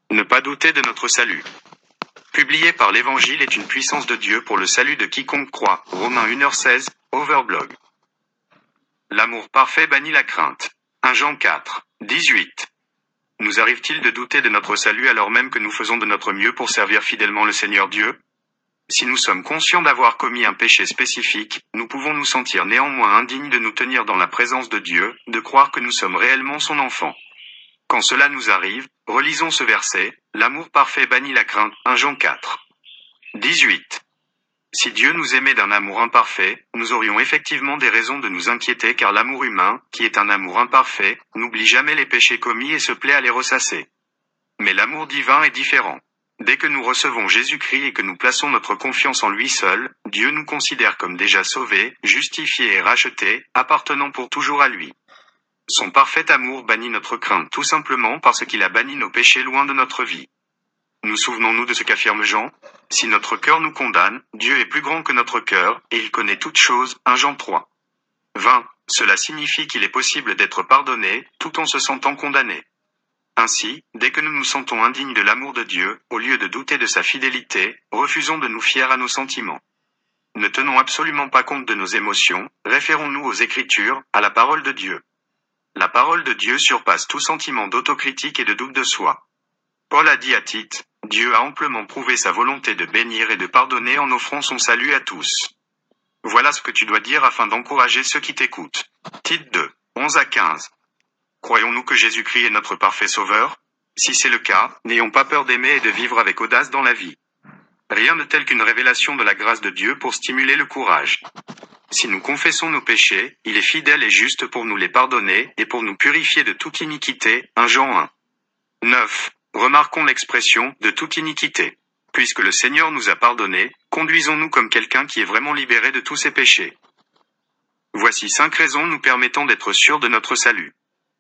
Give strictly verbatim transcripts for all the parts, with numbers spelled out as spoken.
Ne pas douter de notre salut. Publié par l'Évangile est une puissance de Dieu pour le salut de quiconque croit. Romains une heure seize, Overblog. L'amour parfait bannit la crainte. un Jean quatre, dix-huit. Nous arrive-t-il de douter de notre salut alors même que nous faisons de notre mieux pour servir fidèlement le Seigneur Dieu? Si nous sommes conscients d'avoir commis un péché spécifique, nous pouvons nous sentir néanmoins indignes de nous tenir dans la présence de Dieu, de croire que nous sommes réellement son enfant. Quand cela nous arrive, relisons ce verset, l'amour parfait bannit la crainte, un Jean quatre, dix-huit. Si Dieu nous aimait d'un amour imparfait, nous aurions effectivement des raisons de nous inquiéter car l'amour humain, qui est un amour imparfait, n'oublie jamais les péchés commis et se plaît à les ressasser. Mais l'amour divin est différent. Dès que nous recevons Jésus-Christ et que nous plaçons notre confiance en lui seul, Dieu nous considère comme déjà sauvés, justifiés et rachetés, appartenant pour toujours à lui. Son parfait amour bannit notre crainte tout simplement parce qu'il a banni nos péchés loin de notre vie. Nous souvenons-nous de ce qu'affirme Jean? Si notre cœur nous condamne, Dieu est plus grand que notre cœur, et il connaît toutes choses, un Jean trois, vingt. Cela signifie qu'il est possible d'être pardonné, tout en se sentant condamné. Ainsi, dès que nous nous sentons indignes de l'amour de Dieu, au lieu de douter de sa fidélité, refusons de nous fier à nos sentiments. Ne tenons absolument pas compte de nos émotions, référons-nous aux Écritures, à la parole de Dieu. La parole de Dieu surpasse tout sentiment d'autocritique et de doute de soi. Paul a dit à Tite, Dieu a amplement prouvé sa volonté de bénir et de pardonner en offrant son salut à tous. Voilà ce que tu dois dire afin d'encourager ceux qui t'écoutent. Tite deux, onze à quinze. Croyons-nous que Jésus-Christ est notre parfait sauveur? Si c'est le cas, n'ayons pas peur d'aimer et de vivre avec audace dans la vie. Rien de tel qu'une révélation de la grâce de Dieu pour stimuler le courage. Si nous confessons nos péchés, il est fidèle et juste pour nous les pardonner et pour nous purifier de toute iniquité. un Jean un, neuf. Remarquons l'expression « de toute iniquité ». Puisque le Seigneur nous a pardonné, conduisons-nous comme quelqu'un qui est vraiment libéré de tous ses péchés. Voici cinq raisons nous permettant d'être sûrs de notre salut.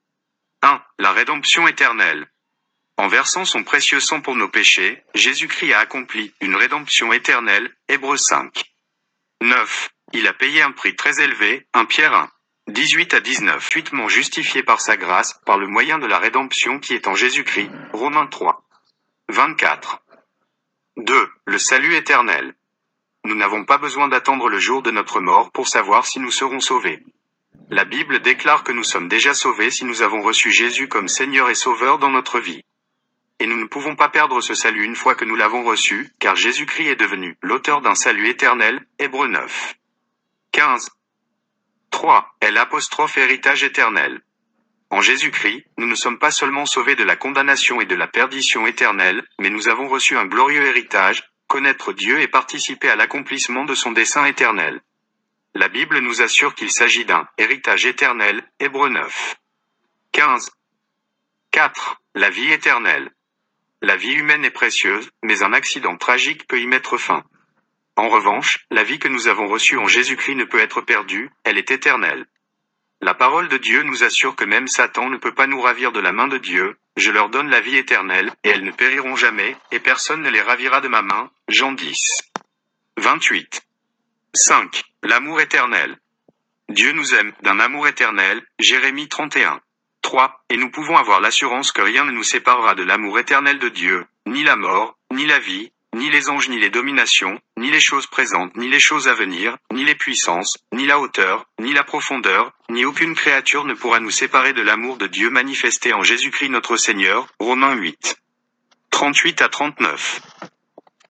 un. La rédemption éternelle. En versant son précieux sang pour nos péchés, Jésus-Christ a accompli une rédemption éternelle, Hébreux cinq, neuf. Il a payé un prix très élevé, un Pierre un, dix-huit à dix-neuf. Gratuitement justifié par sa grâce, par le moyen de la rédemption qui est en Jésus-Christ, Romains trois, vingt-quatre. deux. Le salut éternel. Nous n'avons pas besoin d'attendre le jour de notre mort pour savoir si nous serons sauvés. La Bible déclare que nous sommes déjà sauvés si nous avons reçu Jésus comme Seigneur et Sauveur dans notre vie. Et nous ne pouvons pas perdre ce salut une fois que nous l'avons reçu, car Jésus-Christ est devenu l'auteur d'un salut éternel, Hébreux neuf, quinze. trois. L apostrophe héritage éternel. En Jésus-Christ, nous ne sommes pas seulement sauvés de la condamnation et de la perdition éternelle, mais nous avons reçu un glorieux héritage, connaître Dieu et participer à l'accomplissement de son dessein éternel. La Bible nous assure qu'il s'agit d'un héritage éternel, Hébreux neuf, quinze. quatre. La vie éternelle. La vie humaine est précieuse, mais un accident tragique peut y mettre fin. En revanche, la vie que nous avons reçue en Jésus-Christ ne peut être perdue, elle est éternelle. La parole de Dieu nous assure que même Satan ne peut pas nous ravir de la main de Dieu, je leur donne la vie éternelle, et elles ne périront jamais, et personne ne les ravira de ma main, Jean dix, vingt-huit. cinq. L'amour éternel. Dieu nous aime, d'un amour éternel, Jérémie trente et un, trois, et nous pouvons avoir l'assurance que rien ne nous séparera de l'amour éternel de Dieu, ni la mort, ni la vie, ni les anges ni les dominations, ni les choses présentes ni les choses à venir, ni les puissances, ni la hauteur, ni la profondeur, ni aucune créature ne pourra nous séparer de l'amour de Dieu manifesté en Jésus-Christ notre Seigneur, Romains huit, trente-huit à trente-neuf.